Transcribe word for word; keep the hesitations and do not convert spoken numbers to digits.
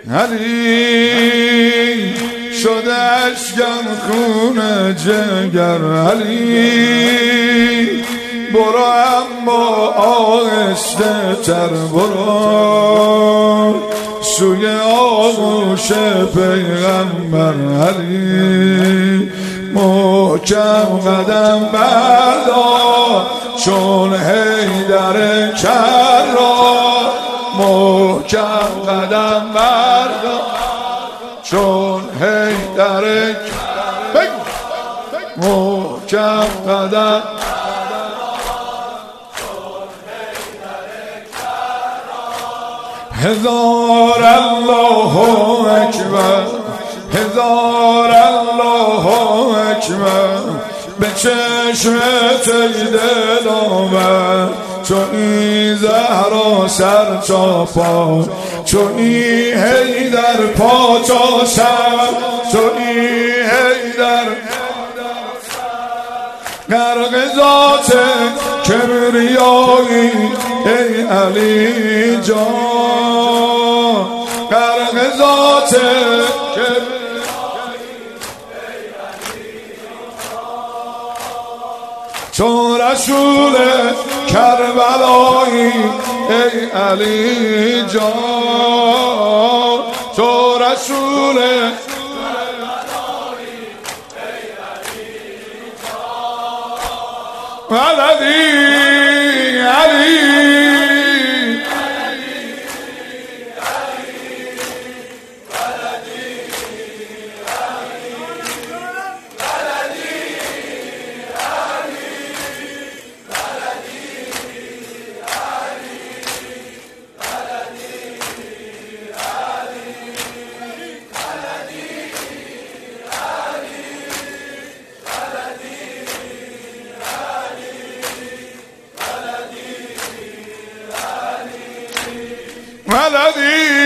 علی شده اشکم خون جگر، علی برو اما آهسته تر برو سوی آغوش پیغمبر، علی محکم قدم بردار چون حیدر کرار، محکم قدم بردار چون حیدر کرار، محکم قدم هزار الله اکبر، هزار الله اکبر، به چشمت ای دلبر چون این زهرا سر تا پا، چون این حیدر پا تا سر، چون این حیدر غرق ذات کبریایی ای علی جان، غرق ذات کبریایی ای علی جان، چون رسول کربلایی ای علی جان، چون رسول مددی علی مددی